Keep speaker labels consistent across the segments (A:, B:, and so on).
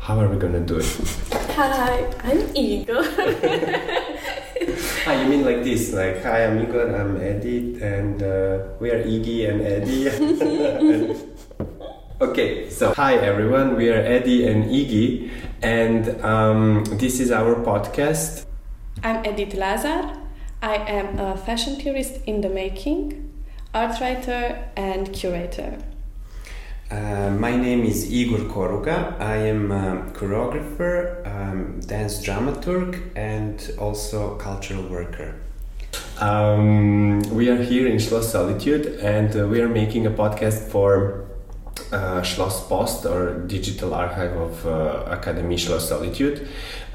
A: How are we gonna do it?
B: Hi, I'm Igor.
A: Hi, you mean like this? Like, hi, I'm Igor, I'm Eddie, and we are Iggy and Eddie. Okay, so hi everyone, we are Eddie and Iggy, and this is our podcast.
B: I'm Edith Lazar. I am a fashion theorist in the making, art writer and curator.
C: My name is Igor Koruga. I am a choreographer, dance dramaturg, and also cultural worker.
A: We are here in Schloss Solitude, and we are making a podcast for Schloss Post, or digital archive of Academy Schloss Solitude.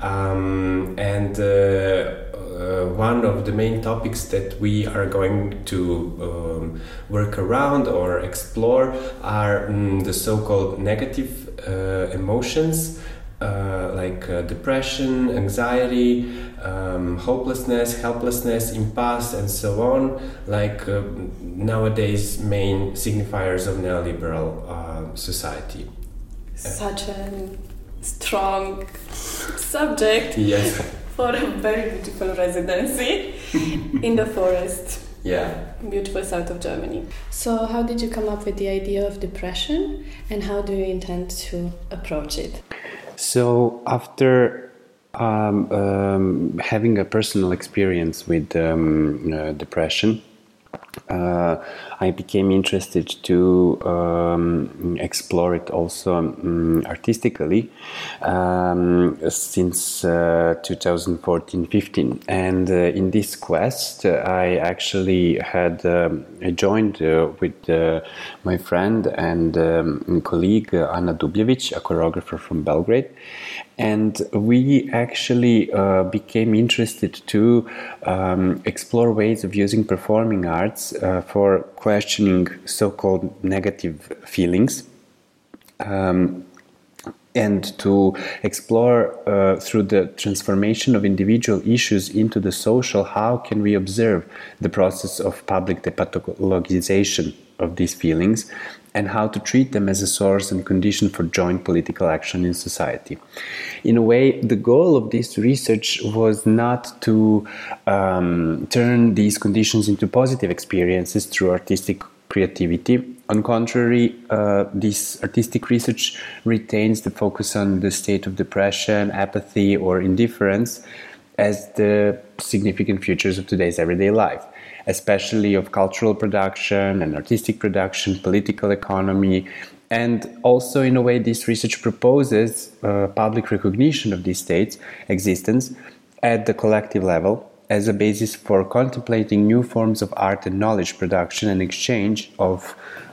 A: One of the main topics that we are going to work around or explore are the so-called negative emotions, like depression, anxiety, hopelessness, helplessness, impasse, and so on, like nowadays main signifiers of neoliberal society.
B: Such a strong subject.
A: Yes.
B: For a very beautiful residency in the forest.
A: Yeah.
B: Beautiful south of Germany. So how did you come up with the idea of depression, and how do you intend to approach it?
C: So after having a personal experience with depression, I became interested to explore it also artistically since 2014-15, and in this quest I actually had joined with my friend and colleague Anna Dubljevic, a choreographer from Belgrade, and we actually became interested to explore ways of using performing arts for questioning so-called negative feelings, and to explore through the transformation of individual issues into the social, how can we observe the process of public depathologization of these feelings, and how to treat them as a source and condition for joint political action in society. In a way, the goal of this research was not to turn these conditions into positive experiences through artistic creativity. On contrary, this artistic research retains the focus on the state of depression, apathy, or indifference as the significant features of today's everyday life, especially of cultural production and artistic production, political economy, and also in a way this research proposes public recognition of these states' existence at the collective level as a basis for contemplating new forms of art and knowledge production and exchange of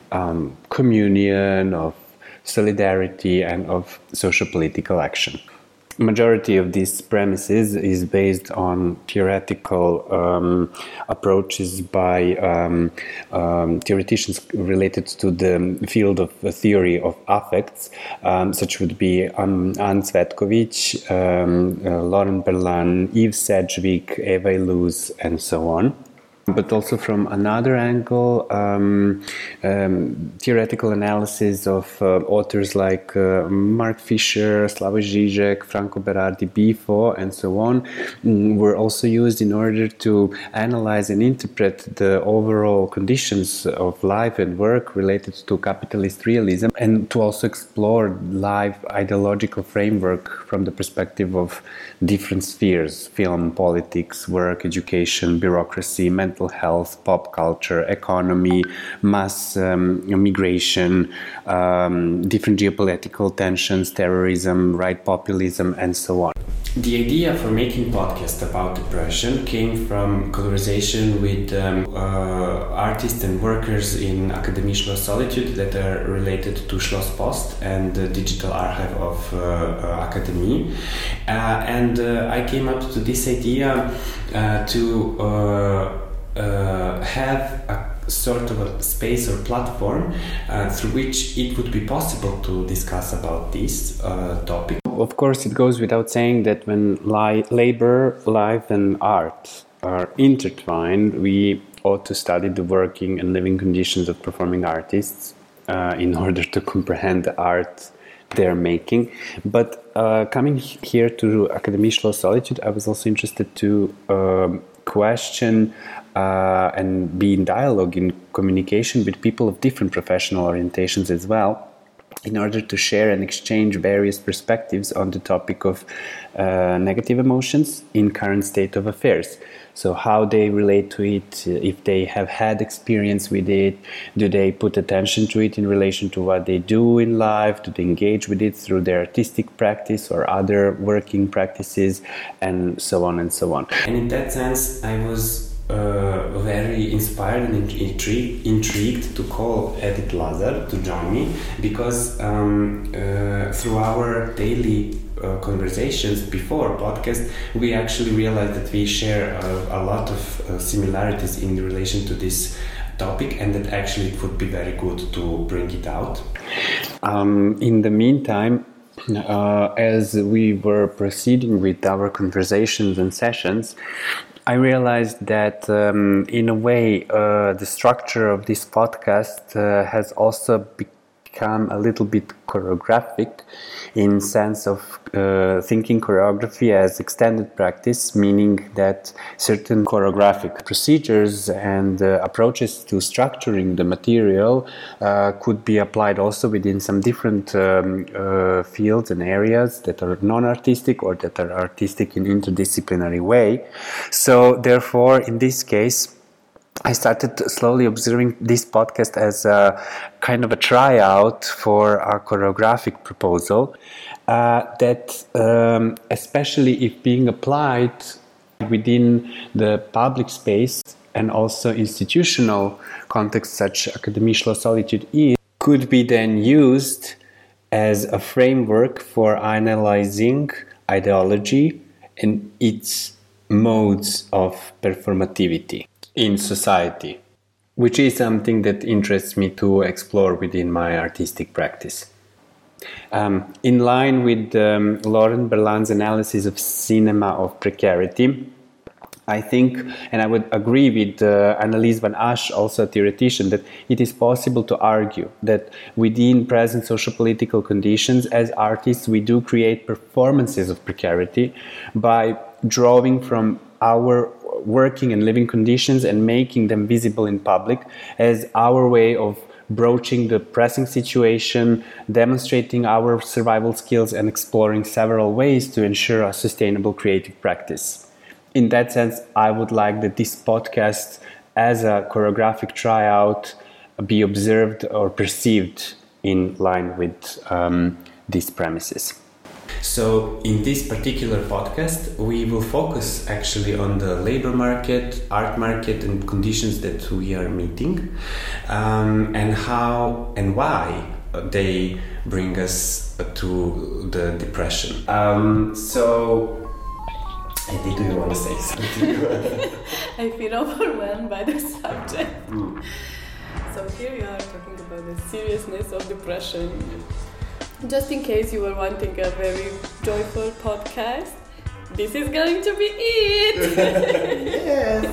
C: communion, of solidarity, and of social political action. Majority of these premises is based on theoretical approaches by theoreticians related to the field of theory of affects, such would be Anne Cvetkovic, Lauren Berlan, Yves Sedgwick, Eva Illouz, and so on. But also from another angle, theoretical analysis of authors like Mark Fisher, Slavoj Žižek, Franco Berardi, Bifo, and so on, were also used in order to analyze and interpret the overall conditions of life and work related to capitalist realism, and to also explore live ideological framework from the perspective of different spheres: film, politics, work, education, bureaucracy, mental health, pop culture, economy, mass migration, different geopolitical tensions, terrorism, right populism, and so on.
A: The idea for making podcast about depression came from conversation with artists and workers in Academy Schloss Solitude that are related to Schloss Post and the digital archive of Academy. And I came up to this idea to have a sort of a space or platform through which it would be possible to discuss about this topic.
C: Of course, it goes without saying that when labor, life, and art are intertwined, we ought to study the working and living conditions of performing artists in order to comprehend the art they're making. But coming here to Academie Schloss Solitude, I was also interested to question and be in dialogue, in communication with people of different professional orientations as well, in order to share and exchange various perspectives on the topic of negative emotions in current state of affairs. So how they relate to it, if they have had experience with it, do they put attention to it in relation to what they do in life, do they engage with it through their artistic practice or other working practices, and so on and so on.
A: And in that sense, I was very inspired and intrigued to call Edith Lazar to join me, because through our daily conversations before podcast, we actually realized that we share a lot of similarities in relation to this topic, and that actually it would be very good to bring it out.
C: In the meantime, as we were proceeding with our conversations and sessions, I realized that in a way the structure of this podcast has also become a little bit choreographic, in sense of thinking choreography as extended practice, meaning that certain choreographic procedures and approaches to structuring the material could be applied also within some different fields and areas that are non-artistic or that are artistic in interdisciplinary way. So therefore, in this case, I started slowly observing this podcast as a kind of a tryout for our choreographic proposal that especially if being applied within the public space and also institutional context such Academie Schloss Solitude is, could be then used as a framework for analyzing ideology and its modes of performativity in society, which is something that interests me to explore within my artistic practice. In line with Laurent Berland's analysis of cinema of precarity, I think, and I would agree with Annelies van Asch, also a theoretician, that it is possible to argue that within present socio-political conditions, as artists, we do create performances of precarity by drawing from our working and living conditions and making them visible in public as our way of broaching the pressing situation, demonstrating our survival skills, and exploring several ways to ensure a sustainable creative practice. In that sense, I would like that this podcast, as a choreographic tryout, be observed or perceived in line with these premises.
A: So in this particular podcast, we will focus actually on the labor market, art market, and conditions that we are meeting, and how and why they bring us to the depression. So, Eddie, do you want to say something?
B: I feel overwhelmed by the subject. So here we are talking about the seriousness of depression. Just in case you were wanting a very joyful podcast, this is going to be it!
A: Yes!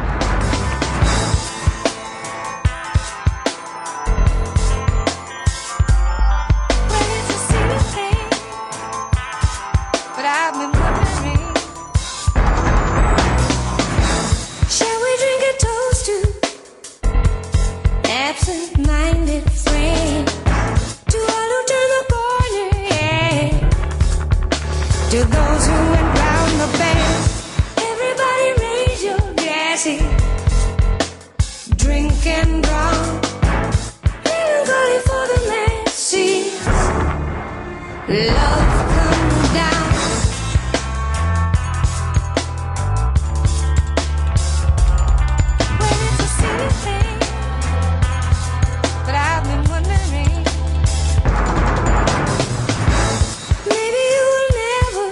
D: Well, it's a silly thing, but I've been wondering, shall we drink a toast to absent-minded friends? To all who turn the corner, yeah. To those who went round the bend, everybody raise your glasses. Drink and draw, melancholy for the masses. Love comes down. Well, it's a silly thing, but I've been wondering, maybe you will never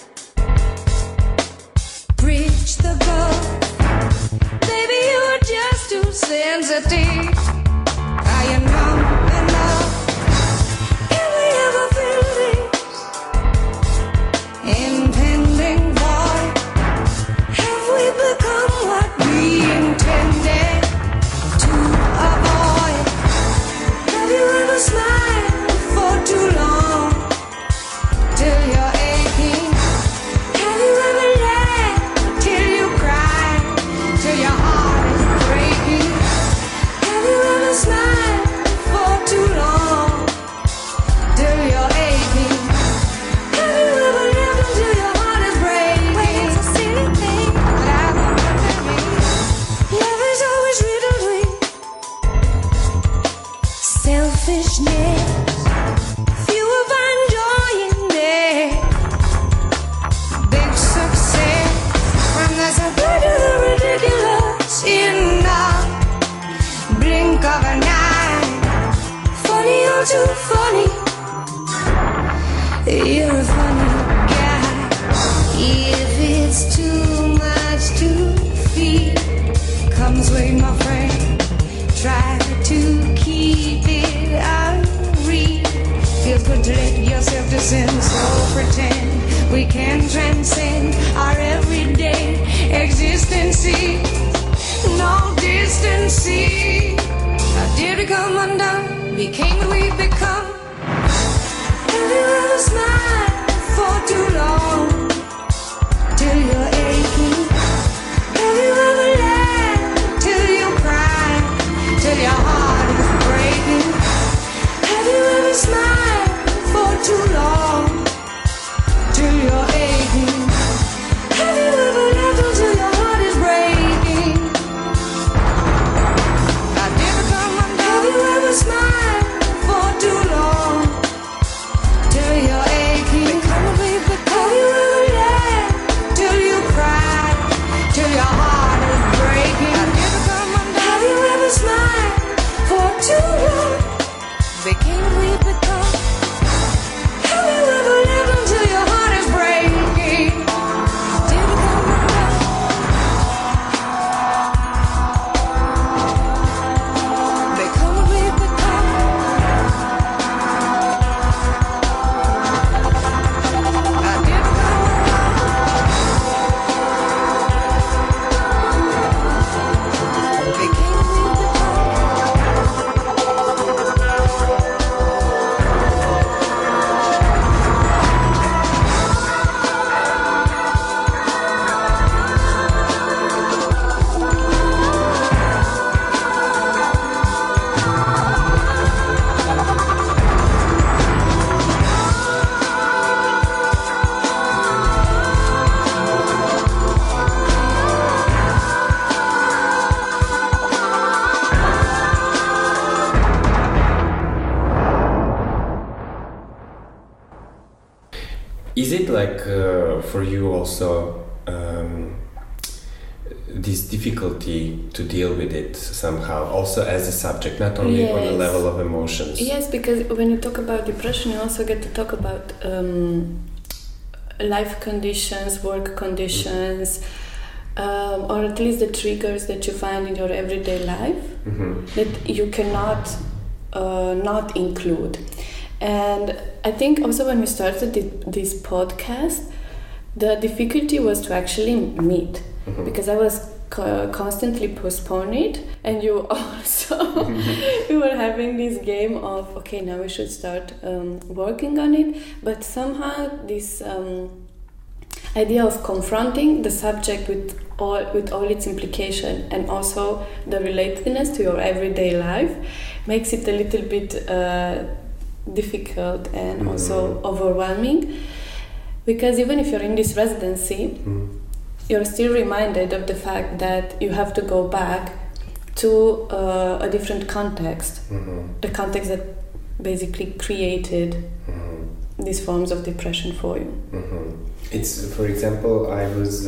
D: reach the goal. Maybe you are just too sensitive. Are you numb enough? Can we ever feel this? funny. You're a funny guy. If it's too much to feed, come this way, my friend. Try to keep it out of reach. Feels good to let yourself descend, so pretend we can transcend our everyday existence. No distance. How did we come undone? Became what we become. Have you ever smiled for too long till you're aching? Have you ever laughed till you cry, till your heart is breaking? Have you ever smiled for too long till you're aching? Have you ever laughed until your heart is breaking? I never come undone. Have you ever smiled for too long till you're aching? Have you ever laughed till you cry, till your heart is breaking? I never come undone. Have you ever smiled for too long? Became who we become. Have you ever lived until your heart is breaking? Did we come undone? Become who we become. I did come undone. Became who we become.
A: Is it like for you also this difficulty to deal with it somehow, also as a subject, not only on the
B: Yes.
A: level of emotions?
B: Yes, because when you talk about depression, you also get to talk about life conditions, work conditions, or at least the triggers that you find in your everyday life that you cannot not include. And I think also when we started this podcast, the difficulty was to actually meet, because I was constantly postponing it, and you also we were having this game of, okay, now we should start working on it, but somehow this idea of confronting the subject with all its implication and also the relatedness to your everyday life makes it a little bit difficult and also overwhelming, because even if you're in this residency, you're still reminded of the fact that you have to go back to a different context, the context that basically created these forms of depression for you.
A: It's, for example, I was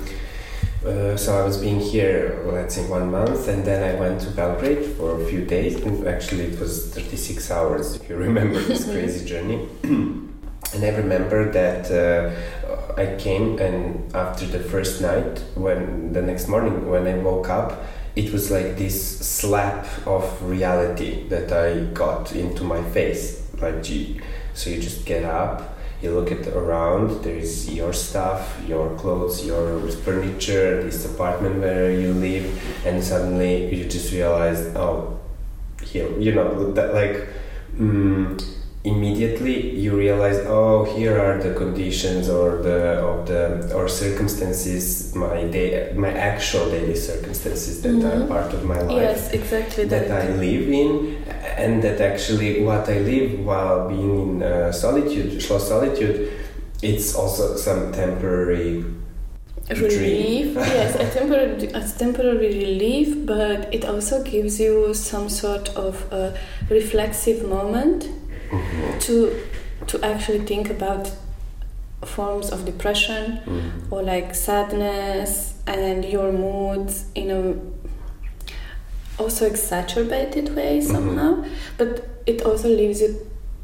A: I was being here, let's say 1 month, and then I went to Belgrade for a few days, and actually it was 36 hours, if you remember this crazy journey. And I remember that I came, and after the first night, when the next morning when I woke up, it was like this slap of reality that I got into my face. Like, gee, so you just get up, you look at around, there is your stuff, your clothes, your furniture, this apartment where you live, and suddenly you just realize, oh, here, you know, that like immediately you realize, oh, here are the conditions or or circumstances, my actual daily circumstances that are part of my life.
B: Yes, exactly.
A: That I live in, and that actually what I live while being in solitude, Schloss Solitude, it's also some temporary
B: relief. Yes, a temporary relief, but it also gives you some sort of a reflexive moment to actually think about forms of depression or like sadness and your moods in a also exacerbated way somehow, but it also leaves you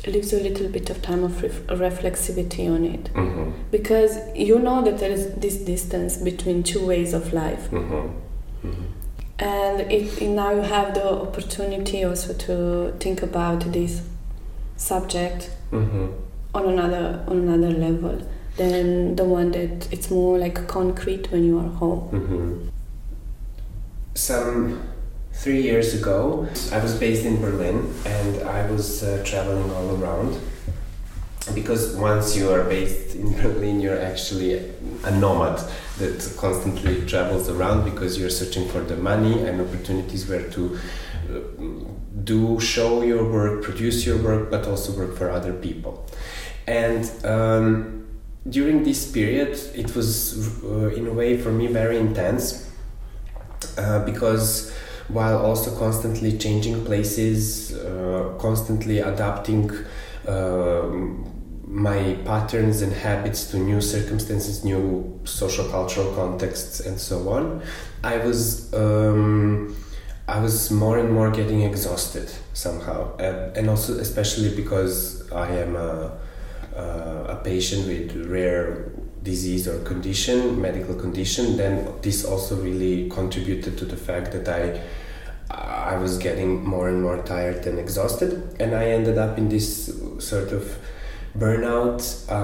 B: leaves you a little bit of time of reflexivity on it. Because you know that there is this distance between two ways of life. And now you have the opportunity also to think about this subject on another level than the one that it's more like concrete when you are home.
A: Some 3 years ago, I was based in Berlin and I was traveling all around. Because once you are based in Berlin, you're actually a nomad that constantly travels around because you're searching for the money and opportunities where to show your work, produce your work, but also work for other people. And during this period, it was in a way for me very intense because while also constantly changing places, constantly adapting my patterns and habits to new circumstances, new social cultural contexts, and so on, I was more and more getting exhausted somehow, and also especially because I am a patient with rare disease or condition, medical condition. Then this also really contributed to the fact that I was getting more and more tired and exhausted, and I ended up in this sort of burnout,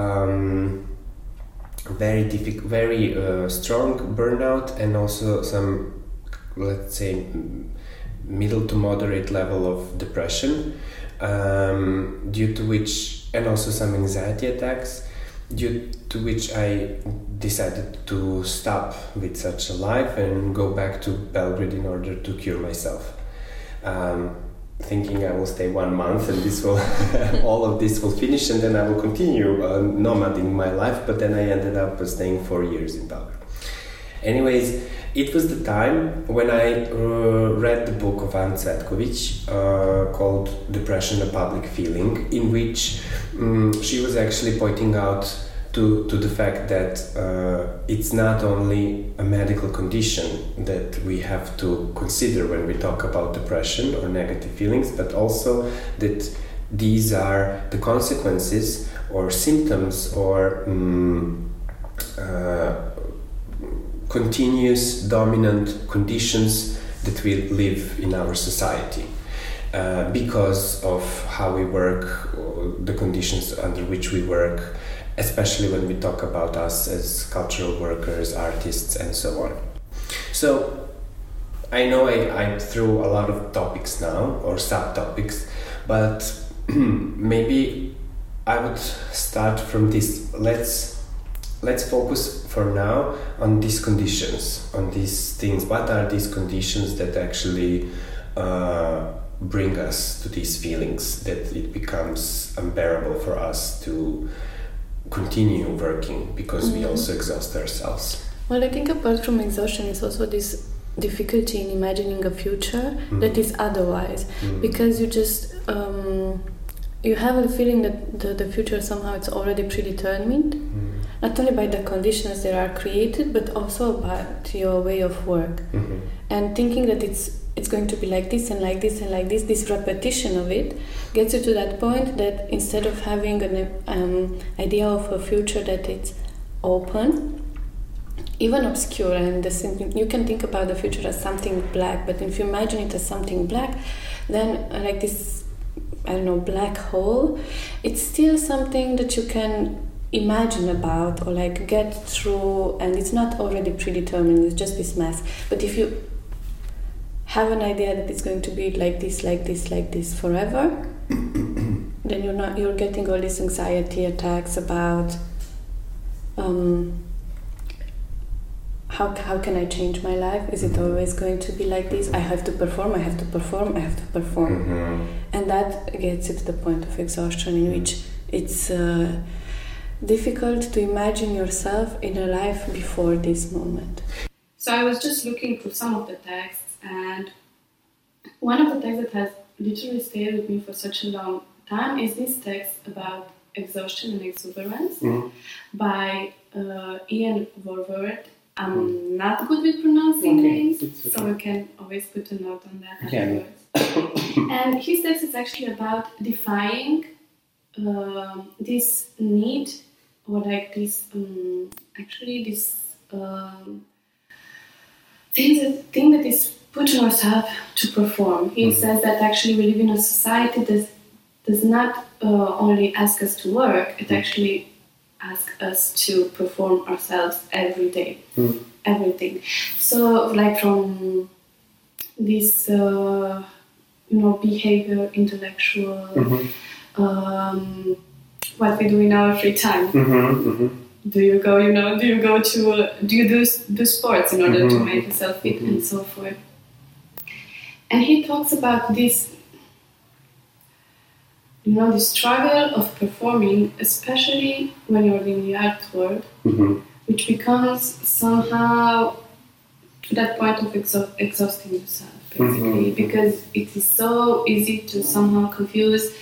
A: very strong burnout, and also some, let's say, middle to moderate level of depression, due to which, and also some anxiety attacks, due to which I decided to stop with such a life and go back to Belgrade in order to cure myself. Thinking I will stay 1 month and this will all of this will finish and then I will continue nomading my life, but then I ended up staying 4 years in Belgrade. Anyways, it was the time when I read the book of Anne Cvetković called Depression, a Public Feeling, in which she was actually pointing out to the fact that it's not only a medical condition that we have to consider when we talk about depression or negative feelings, but also that these are the consequences or symptoms or continuous dominant conditions that we live in our society because of how we work, the conditions under which we work, especially when we talk about us as cultural workers, artists, and so on. So I know I threw a lot of topics now, or subtopics, but maybe I would start from this. Let's focus for now on these conditions, on these things. What are these conditions that actually bring us to these feelings, that it becomes unbearable for us to continue working because we also exhaust ourselves?
B: Well, I think apart from exhaustion, it's also this difficulty in imagining a future that is otherwise, because you just you have a feeling that the future somehow it's already predetermined, not only by the conditions that are created, but also about your way of work, and thinking that it's going to be like this and like this and like this. This repetition of it gets you to that point that instead of having an idea of a future that it's open, even obscure, and you can think about the future as something black, but if you imagine it as something black, then like this, I don't know, black hole, it's still something that you can imagine about or like get through, and it's not already predetermined, it's just this mass. But if you have an idea that it's going to be like this, like this, like this forever, then you're getting all these anxiety attacks about how can I change my life? Is it always going to be like this? I have to perform, and that gets you to the point of exhaustion, in which it's difficult to imagine yourself in a life before this moment. So I was just looking through some of the texts, and one of the texts that has literally stayed with me for such a long time is this text about exhaustion and exuberance by Ian Warburton. I'm not good with pronouncing names, so we can always put a note on that afterwards. And his text is actually about defying this need, or like this actually this thing that is put on ourselves to perform. He says that actually we live in a society that does not only ask us to work, it actually asks us to perform ourselves every day, everything. So like from this behavior, intellectual, what we do in our free time. Do you do sports in order to make yourself fit and so forth? And he talks about this, the struggle of performing, especially when you're in the art world, which becomes somehow to that point of exhausting yourself, basically, because it is so easy to somehow confuse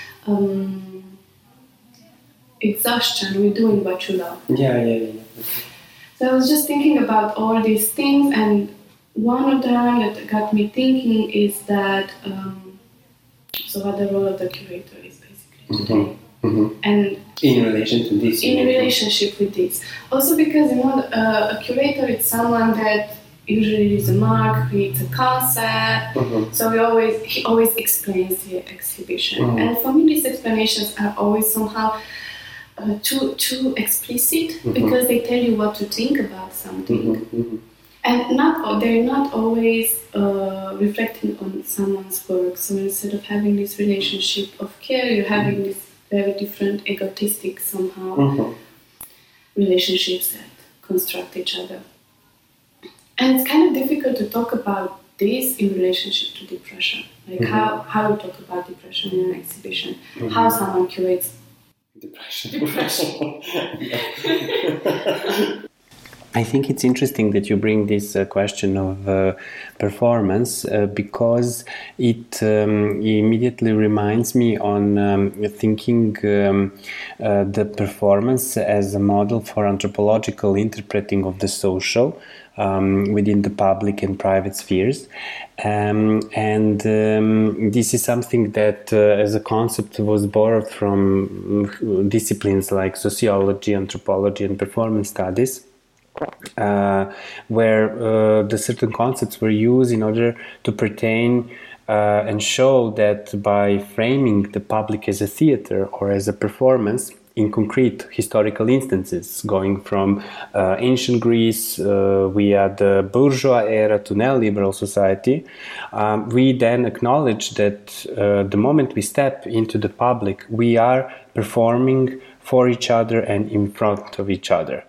B: exhaustion with doing what you love.
A: Yeah.
B: So I was just thinking about all these things, and one of them that got me thinking is that so what the role of the curator is basically today. And
A: in relation to this,
B: in relationship with this, also because a curator is someone that usually leaves a mark, creates a concept. So he always explains the exhibition, and for me these explanations are always somehow too explicit, because they tell you what to think about something, and they're not always reflecting on someone's work. So instead of having this relationship of care, you're having this very different egotistic somehow relationships that construct each other. And it's kind of difficult to talk about this in relationship to depression. Like how we talk about depression in an exhibition, how someone curates
A: depression.
C: I think it's interesting that you bring this question of performance because it immediately reminds me on thinking the performance as a model for anthropological interpreting of the social within the public and private spheres. This is something that as a concept was borrowed from disciplines like sociology, anthropology and performance studies, where the certain concepts were used in order to pertain and show that by framing the public as a theater or as a performance in concrete historical instances, going from ancient Greece via the bourgeois era to neoliberal society, we then acknowledge that the moment we step into the public, we are performing for each other and in front of each other.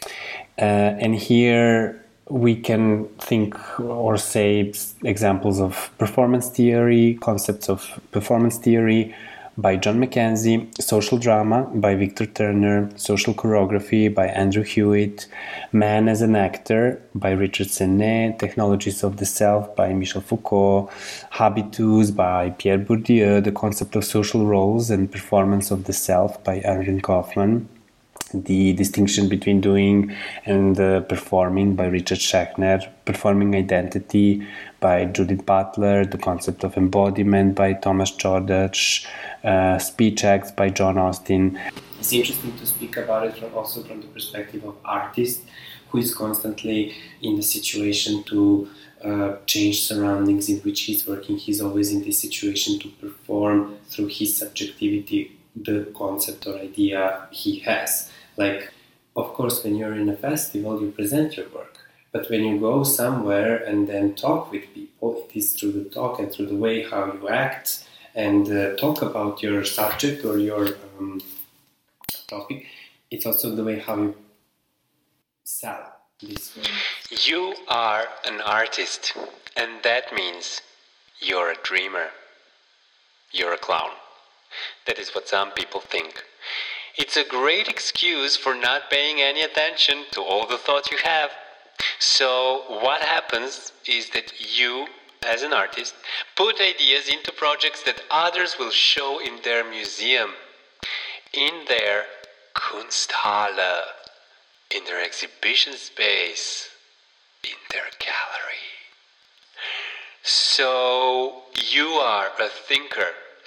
C: And here we can think or say examples of performance theory, concepts of performance theory by John Mackenzie, social drama by Victor Turner, social choreography by Andrew Hewitt, man as an actor by Richard Senet, technologies of the self by Michel Foucault, habitus by Pierre Bourdieu, the concept of social roles and performance of the self by Erving Goffman, the distinction between doing and performing by Richard Schechner, performing identity by Judith Butler, the concept of embodiment by Thomas Jordache, speech acts by John Austin.
A: It's interesting to speak about it also from the perspective of artist who is constantly in the situation to change surroundings in which he's working. He's always in this situation to perform through his subjectivity the concept or idea he has. Like, of course, when you're in a festival, you present your work. But when you go somewhere and then talk with people, it is through the talk and through the way how you act and talk about your subject or your topic. It's also the way how you sell this work.
C: You are an artist, and that means you're a dreamer. You're a clown. That is what some people think. It's a great excuse for not paying any attention to all the thoughts you have. So what happens is that you, as an artist, put ideas into projects that others will show in their museum, in their Kunsthalle, in their exhibition space, in their gallery. So you are a thinker,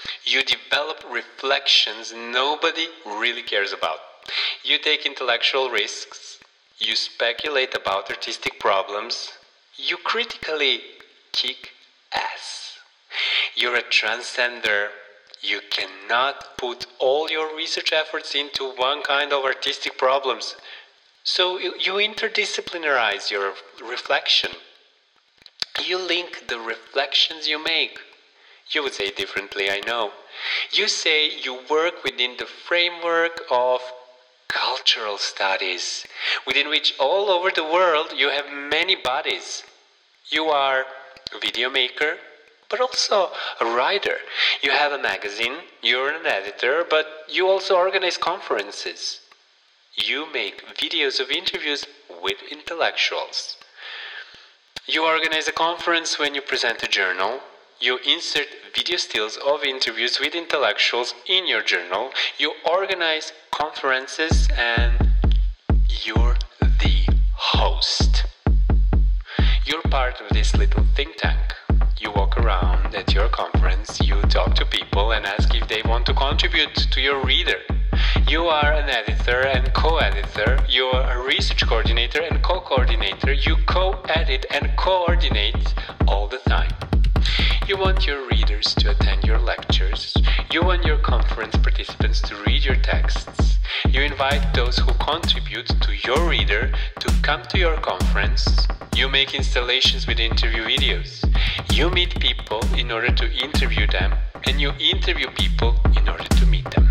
E: You develop reflections nobody really cares about. You take intellectual risks. You speculate about artistic problems. You critically kick ass. You're a transcender. You cannot put all your research efforts into one kind of artistic problems. So you interdisciplinarize your reflection. You link the reflections you make. You would say it differently, I know. You say you work within the framework of cultural studies, within which all over the world you have many bodies. You are a video maker, but also a writer. You have a magazine, you're an editor, but you also organize conferences. You make videos of interviews with intellectuals. You organize a conference when you present a journal. You insert video stills of interviews with intellectuals in your journal. You organize conferences and you're the host. You're part of this little think tank. You walk around at your conference, you talk to people and ask if they want to contribute to your reader. You are an editor and co-editor. You are a research coordinator and co-coordinator. You co-edit and coordinate all the time. You want your readers to attend your lectures. You want your conference participants to read your texts. You invite those who contribute to your reader to come to your conference. You make installations with interview videos. You meet people in order to interview them, and you interview people in order to meet them.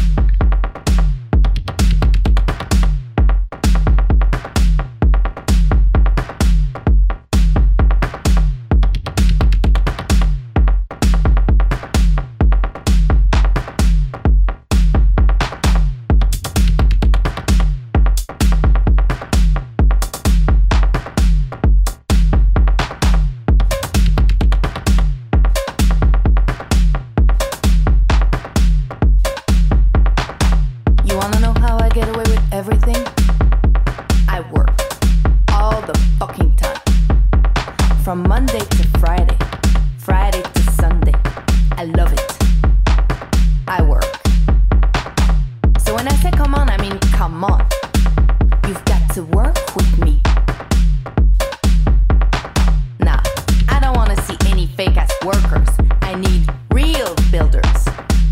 F: From Monday to Friday, Friday to Sunday. I love it. I work. So when I say come on, I mean come on. You've got to work with me. Nah, I don't want to see any fake-ass workers. I need real builders.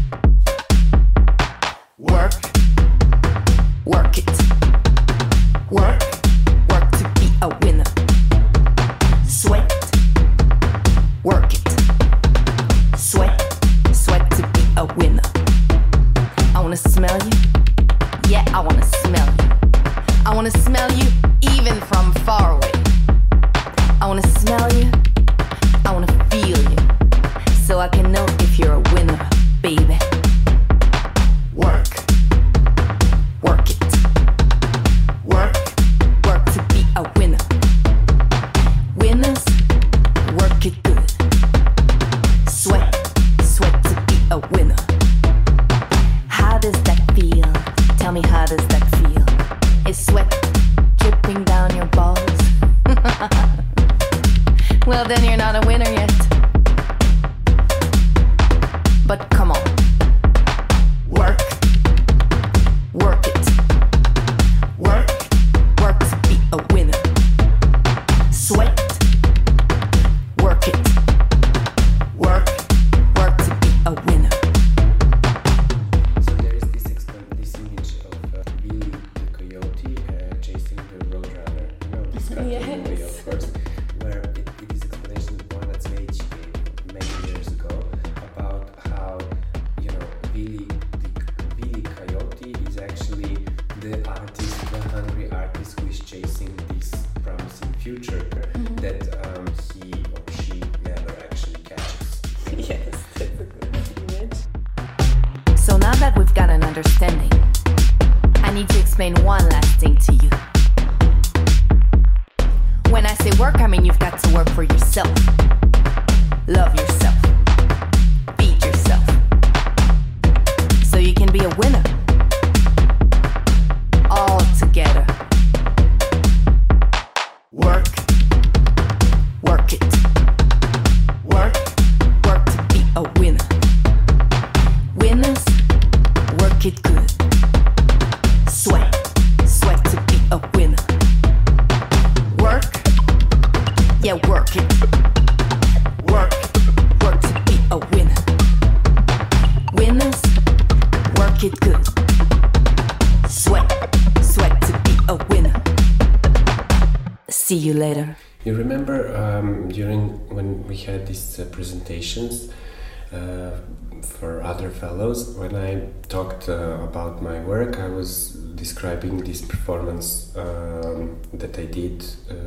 F: Work. Work it. Work. Work to be a winner. Sweat, work it. Sweat, sweat to be a winner. I wanna smell you. Yeah, I wanna smell you. I wanna smell you even from far away. I wanna smell you. I wanna feel you. So I can know if you're a winner, baby. Work. Work it. Work. Work to be a winner. Winners, work it good. Sweat, sweat to be a winner. How does that feel? Tell me, how does that feel? Is sweat dripping down your balls? Well, then you're not a winner yet. But come on. Work. Work it. Work. Work to be a winner. Sweat. Work it. Work. Work to be a winner.
A: So there is this image of Billy the Coyote chasing the Roadrunner. You know, this cartoon movie, of course, where it is explanation of one that Sage gave many years ago about how, you know, Billy Coyote is actually the artist, the hungry artist who is chasing this promising future that he or she never actually catches.
B: Yes, that's a good image.
F: So now that we've got an understanding, I need to explain one last thing to you. When I say work, I mean you've got to work for yourself. Love yourself. Feed yourself. So you can be a winner. All together. Work. Work it. Work. Work to be a winner. See you later.
A: You remember during when we had these presentations for other fellows, when I talked about my work, I was describing this performance that I did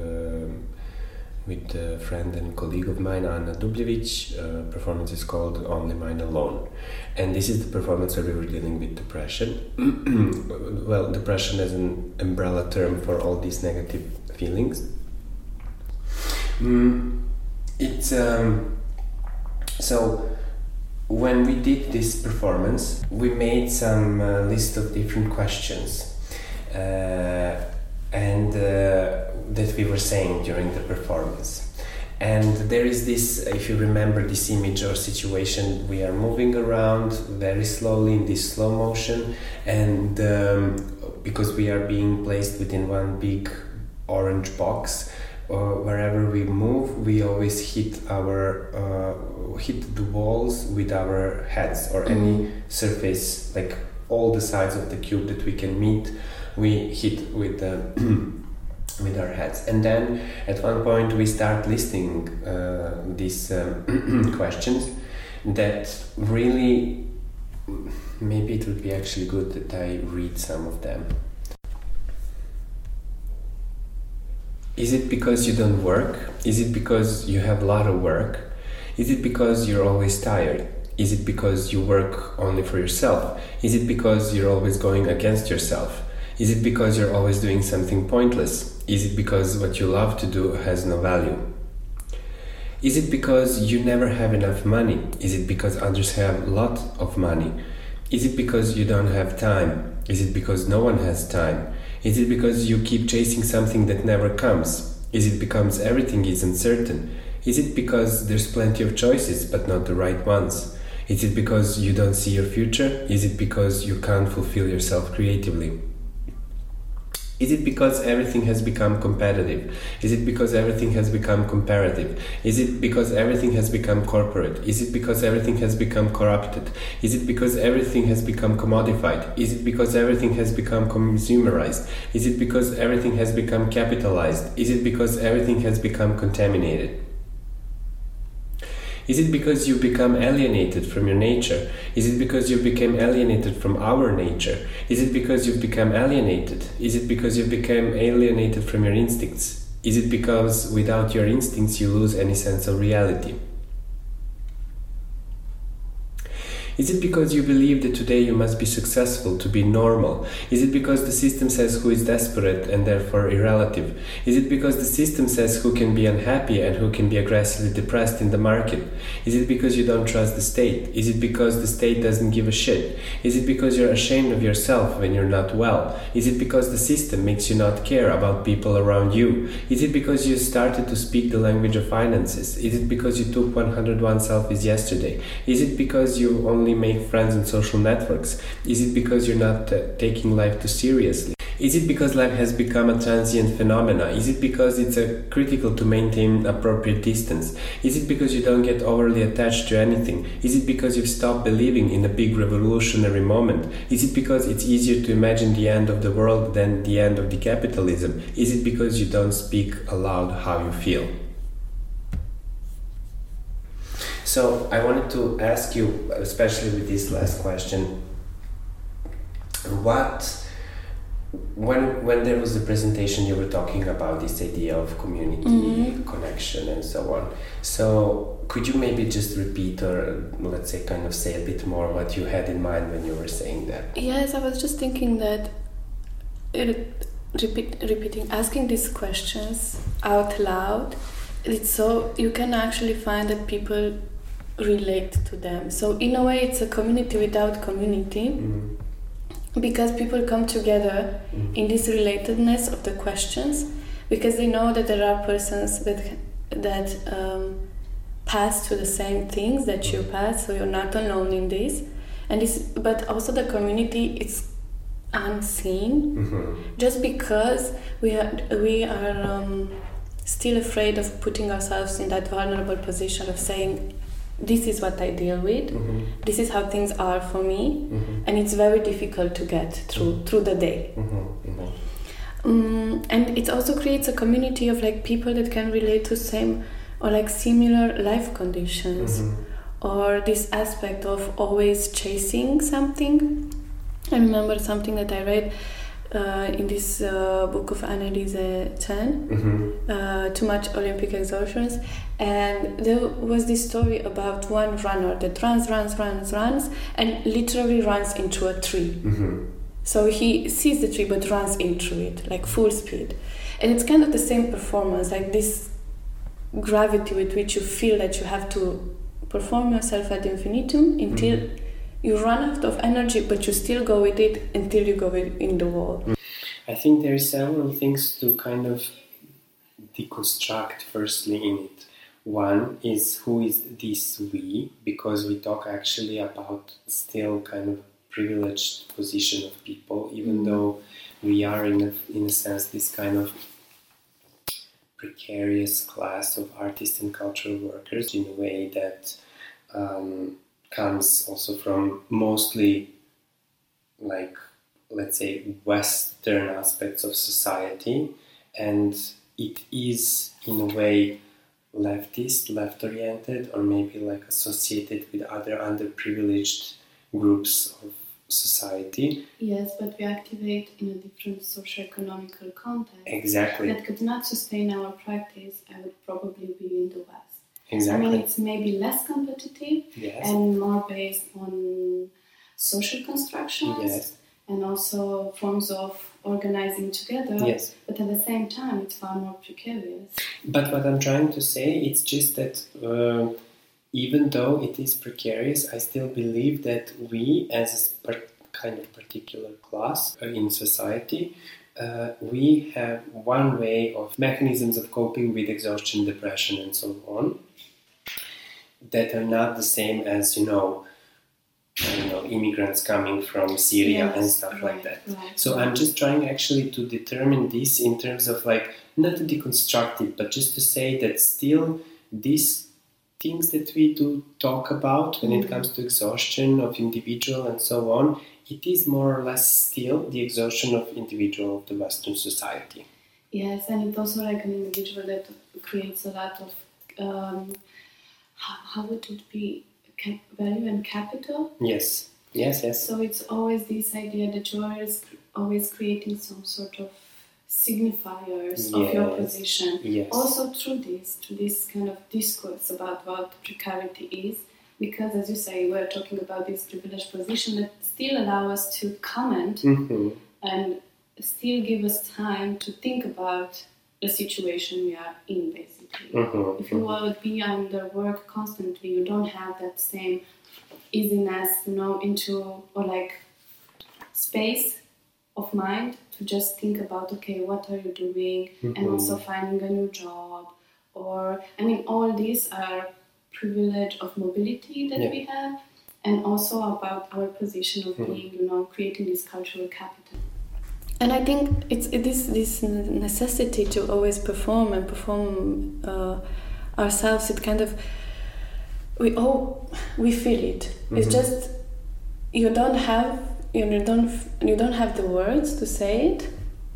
A: with a friend and colleague of mine, Anna Dubljevic. Performance is called Only Mine Alone. And this is the performance where we were dealing with depression. Well, depression as an umbrella term for all these negative feelings. It's so when we did this performance, we made some list of different questions and that we were saying during the performance. And there is this, if you remember this image or situation, we are moving around very slowly in this slow motion, and because we are being placed within one big orange box, wherever we move, we always hit the walls with our heads, or any surface, like all the sides of the cube that we can meet, we hit with with our heads. And then at one point we start listing these questions that really, maybe it would be actually good that I read some of them. Is it because you don't work? Is it because you have a lot of work? Is it because you're always tired? Is it because you work only for yourself? Is it because you're always going against yourself? Is it because you're always doing something pointless? Is it because what you love to do has no value? Is it because you never have enough money? Is it because others have a lot of money? Is it because you don't have time? Is it because no one has time? Is it because you keep chasing something that never comes? Is it because everything is uncertain? Is it because there's plenty of choices but not the right ones? Is it because you don't see your future? Is it because you can't fulfill yourself creatively? Is it because everything has become competitive? Is it because everything has become comparative? Is it because everything has become corporate? Is it because everything has become corrupted? Is it because everything has become commodified? Is it because everything has become consumerized? Is it because everything has become capitalized? Is it because everything has become contaminated? Is it because you become alienated from your nature? Is it because you became alienated from our nature? Is it because you've become alienated? Is it because you became alienated from your instincts? Is it because without your instincts you lose any sense of reality? Is it because you believe that today you must be successful to be normal? Is it because the system says who is desperate and therefore irrelative? Is it because the system says who can be unhappy and who can be aggressively depressed in the market? Is it because you don't trust the state? Is it because the state doesn't give a shit? Is it because you're ashamed of yourself when you're not well? Is it because the system makes you not care about people around you? Is it because you started to speak the language of finances? Is it because you took 101 selfies yesterday? Is it because you only make friends on social networks? Is it because you're not taking life too seriously? Is it because life has become a transient phenomena? Is it because it's critical to maintain appropriate distance? Is it because you don't get overly attached to anything? Is it because you've stopped believing in a big revolutionary moment? Is it because it's easier to imagine the end of the world than the end of the capitalism? Is it because you don't speak aloud how you feel? So I wanted to ask you, especially with this last question, when there was the presentation, you were talking about this idea of community connection and so on. So could you maybe just repeat, or let's say kind of say a bit more what you had in mind when you were saying that?
B: Yes, I was just thinking that repeating, asking these questions out loud, it's so you can actually find that people relate to them. So in a way it's a community without community, because people come together in this relatedness of the questions, because they know that there are persons that pass through the same things that you pass, so you're not alone in this. And this, but also the community is unseen, just because we are still afraid of putting ourselves in that vulnerable position of saying, this is what I deal with, this is how things are for me, and it's very difficult to get through the day. And it also creates a community of like people that can relate to same or like similar life conditions, or this aspect of always chasing something. I remember something that I read in this book of Anneliese Chen, Too Much Olympic Exhaustions, and there was this story about one runner that runs and literally runs into a tree. So he sees the tree but runs into it like full speed, and it's kind of the same performance, like this gravity with which you feel that you have to perform yourself ad infinitum until you run out of energy, but you still go with it until you go in the wall.
A: I think there are several things to kind of deconstruct firstly in it. One is, who is this we? Because we talk actually about still kind of privileged position of people, even though we are in a sense this kind of precarious class of artists and cultural workers, in a way that comes also from mostly, like, let's say, Western aspects of society, and it is in a way leftist, left-oriented, or maybe like associated with other underprivileged groups of society.
B: Yes, but we activate in a different socio-economical context.
A: Exactly.
B: That could not sustain our practice. I would probably be in the West.
A: Exactly.
B: I mean, it's maybe less competitive and more based on social constructions and also forms of organizing together.
A: Yes.
B: But at the same time, it's far more precarious.
A: But what I'm trying to say, it's just that even though it is precarious, I still believe that we, as a kind of particular class in society, we have one way of mechanisms of coping with exhaustion, depression, and so on, that are not the same as, immigrants coming from Syria and stuff like that.
B: Right.
A: So I'm just trying actually to determine this in terms of like, not to deconstruct it, but just to say that still these things that we do talk about when it comes to exhaustion of individual and so on, it is more or less still the exhaustion of individual of the Western society.
B: Yes, and it's also like an individual that creates a lot of, how would it be, value and capital?
A: Yes.
B: So it's always this idea that you're always creating some sort of signifiers of your position.
A: Yes.
B: Also through this kind of discourse about what precarity is, because as you say, we're talking about this privileged position that still allow us to comment and still give us time to think about the situation we are in, basically. If you would be under work constantly, you don't have that same easiness, into, or like space of mind to just think about, okay, what are you doing? And also finding a new job. Or, all these are privilege of mobility that we have, and also about our position of being, creating this cultural capital. And I think it's this necessity to always perform ourselves. It kind of, we feel it. It's just you don't have the words to say it,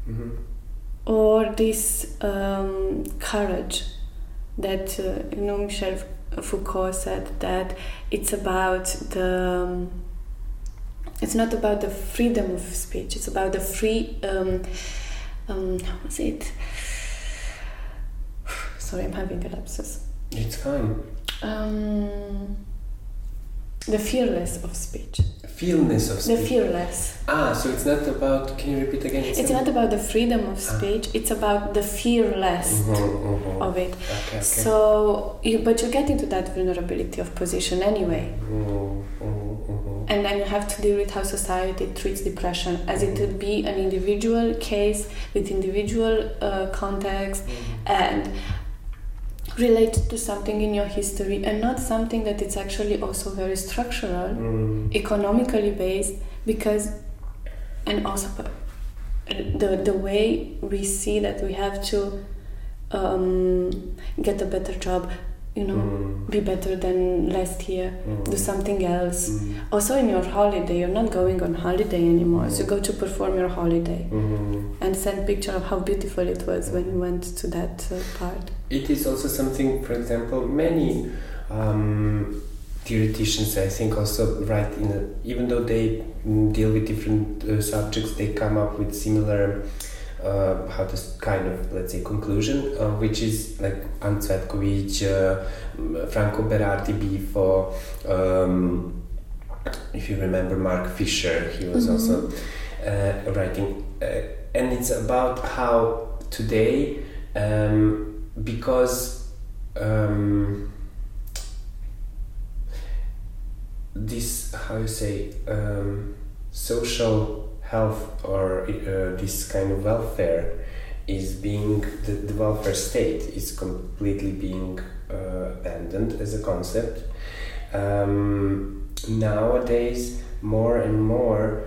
B: or this courage that Michel Foucault said that it's about the. It's not about the freedom of speech. It's about the free. How was it? Sorry, I'm having a lapsus.
A: It's fine.
B: The fearless of speech.
A: Fearless of speech.
B: The fearless.
A: So it's not about. Can you repeat again?
B: It's not about the freedom of speech. It's about the fearless of it.
A: Okay.
B: So, but you get into that vulnerability of position anyway. And then you have to deal with how society treats depression, as it would be an individual case with individual context and related to something in your history, and not something that it's actually also very structural, economically based, because, and also the way we see that we have to get a better job, be better than last year, do something else. Also in your holiday, you're not going on holiday anymore, so you go to perform your holiday. And sent picture of how beautiful it was when we went to that part.
A: It is also something, for example, many theoreticians, I think, also write even though they deal with different subjects, they come up with similar let's say, conclusion, which is like Ant Cvetković, Franco Berardi before, if you remember Mark Fisher, he was also writing, and it's about how today, because this, how you say, social health or this kind of welfare is being, the welfare state is completely being abandoned as a concept. Nowadays, more and more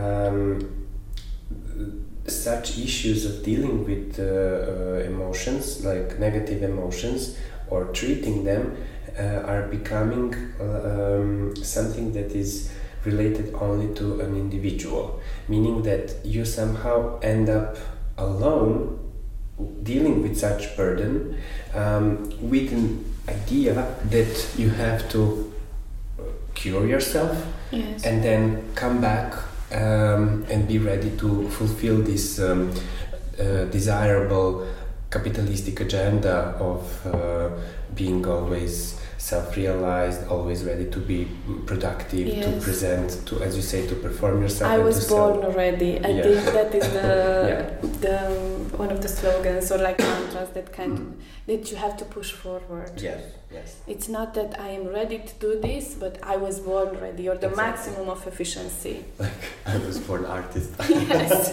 A: such issues of dealing with emotions, like negative emotions, or treating them, are becoming something that is related only to an individual, meaning that you somehow end up alone dealing with such burden, with an idea that you have to cure yourself,
B: Yes.
A: and then come back and be ready to fulfill this desirable capitalistic agenda of being always self-realized, always ready to be productive, to
B: Yes.
A: present, to, as you say, to perform yourself.
B: I
A: and
B: was
A: to sell.
B: born already. I
A: Yeah.
B: think that is
A: Yeah.
B: the one of the slogans or like mantras that that you have to push forward.
A: Yes, yes.
B: It's not that I am ready to do this, but I was born ready, or the
A: Exactly.
B: maximum of efficiency.
A: Like, I was born artist.
B: Yes.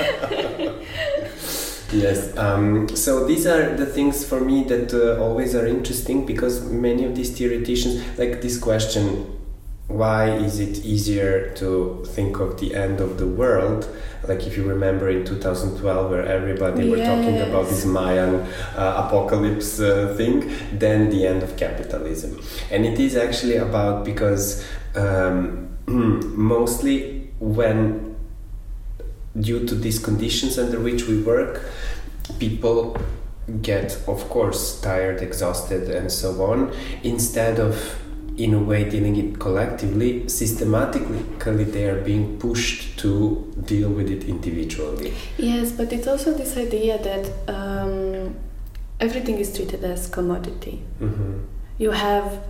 A: Yes. So these are the things for me that always are interesting, because many of these theoreticians, like this question, why is it easier to think of the end of the world? Like if you remember in 2012, where everybody were talking about this Mayan apocalypse thing, than the end of capitalism. And it is actually about, because mostly when, due to these conditions under which we work, people get, of course, tired, exhausted, and so on. Instead of, in a way, dealing it collectively, systematically they are being pushed to deal with it individually.
B: Yes, but it's also this idea that everything is treated as commodity. You have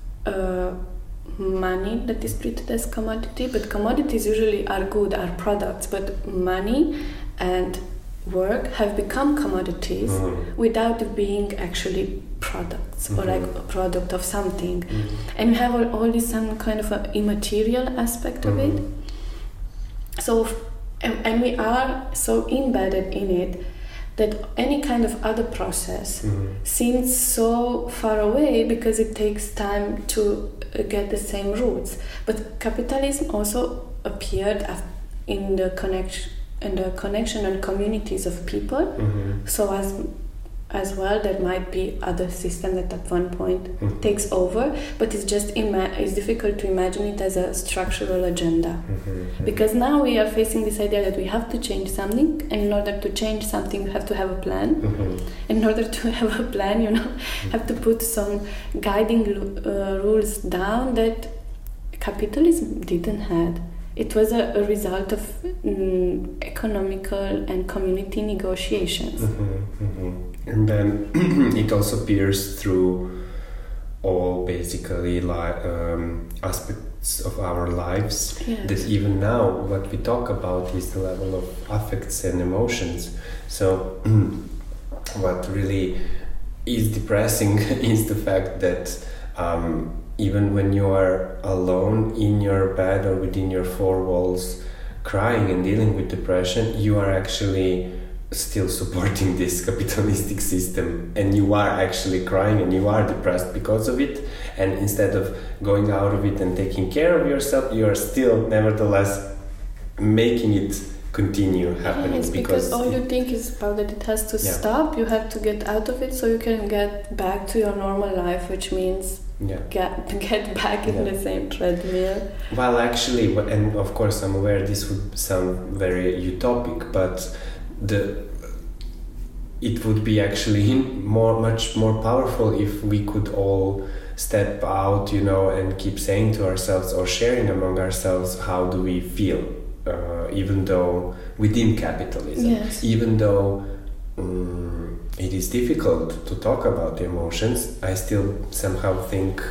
B: money that is treated as commodity, but commodities usually are good, are products, but money and work have become commodities without it being actually products or like a product of something. And you have all this some kind of an immaterial aspect of it. So, and we are so embedded in it that any kind of other process seems so far away, because it takes time to get the same roots. But capitalism also appeared in the connection and communities of people. So as well, there might be other system that at one point takes over, but it's just it's difficult to imagine it as a structural agenda, because now we are facing this idea that we have to change something, and in order to change something you have to have a plan, and in order to have a plan, you have to put some guiding rules down that capitalism didn't have. It was a result of economical and community negotiations.
A: And then it also appears through all basically aspects of our lives.
B: Yes.
A: That even now what we talk about is the level of affects and emotions. So what really is depressing is the fact that even when you are alone in your bed or within your four walls crying and dealing with depression, you are actually still supporting this capitalistic system, and you are actually crying and you are depressed because of it, and instead of going out of it and taking care of yourself, you are still nevertheless making it continue happening.
B: Yes, because all you think is about that it has to stop, you have to get out of it so you can get back to your normal life, which means get back in the same treadmill.
A: Well, actually, and of course I'm aware this would sound very utopic, but it would be actually much more powerful if we could all step out, and keep saying to ourselves or sharing among ourselves how do we feel, even though within capitalism,
B: Yes.
A: even though it is difficult to talk about the emotions, I still somehow think,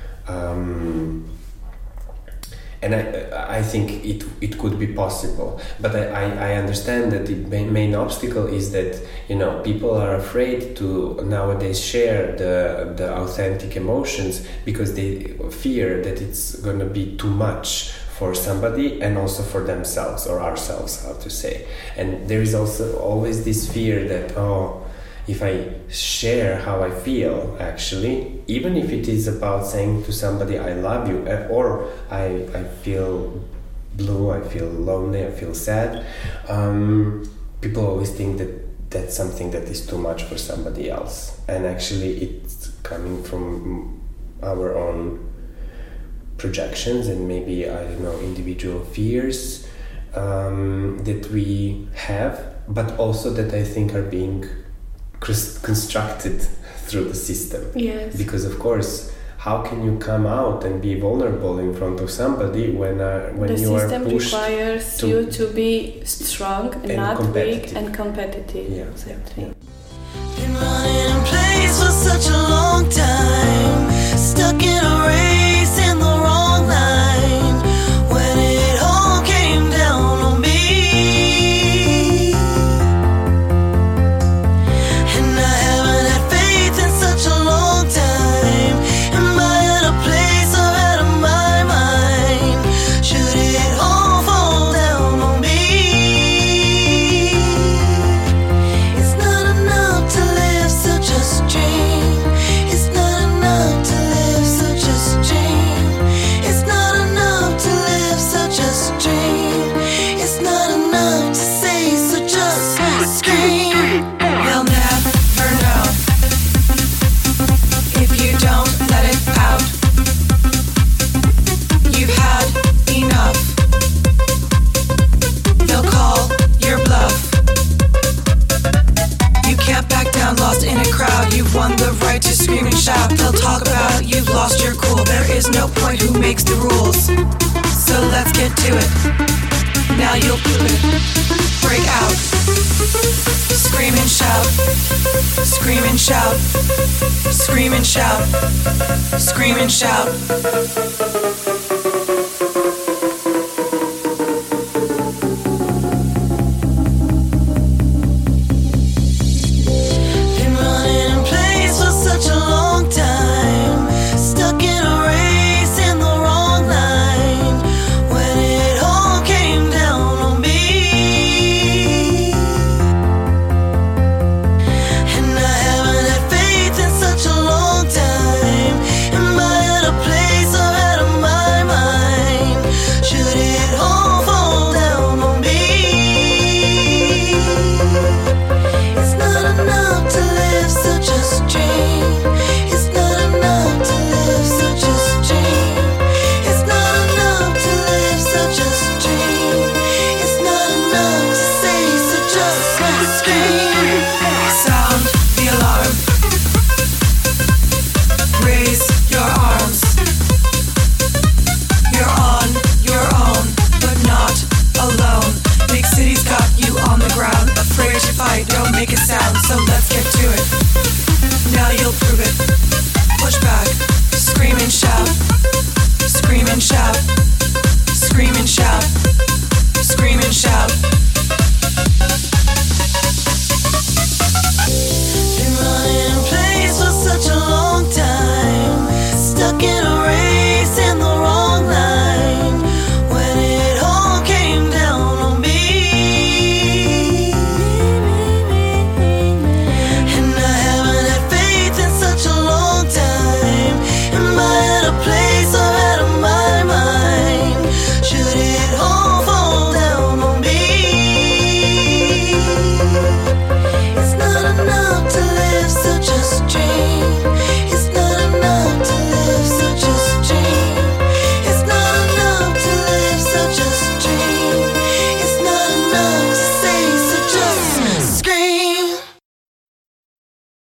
A: and I think it could be possible, but I understand that the main obstacle is that people are afraid to nowadays share the authentic emotions because they fear that it's gonna be too much for somebody and also for themselves or ourselves, how to say. And there is also always this fear that if I share how I feel, actually, even if it is about saying to somebody I love you, or I feel blue, I feel lonely, I feel sad, people always think that that's something that is too much for somebody else. And actually it's coming from our own projections and maybe, individual fears that we have, but also that I think are being constructed through the system.
B: Yes.
A: Because of course, how can you come out and be vulnerable in front of somebody when
B: the
A: you are
B: system
A: pushed
B: requires you to be strong and not weak and competitive.
A: Yeah.
B: Exactly.
G: Been running in place for such a long time, stuck in a race in the wrong line, when it all came down on me. And I haven't had faith in such a long time. Am I at a place or out of my mind? Should it all fall down on me? It's not enough to live such a dream. It's not enough to live such a dream. It's not enough to live such a dream. It's not enough to say such a scream. You'll never know if you don't let it out. You've had enough. They'll call your bluff. You can't back down, lost in a crowd. You've won the right to scream and shout. They'll talk about you've lost your cool. There is no point who makes the rules. So let's get to it. Now you'll prove it. Break out. Scream and shout. Scream and shout. Scream and shout. Scream and shout.